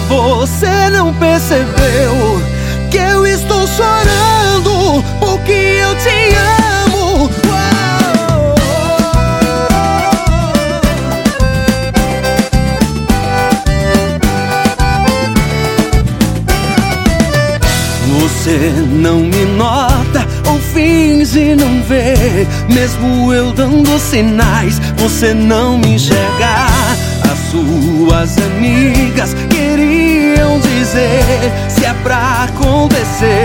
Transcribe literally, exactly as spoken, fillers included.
Você não percebeu que eu estou chorando porque eu te amo. Uau! Você não me nota ou finge não ver, mesmo eu dando sinais, você não me enxerga. As suas amigas queriam dizer: se é pra acontecer,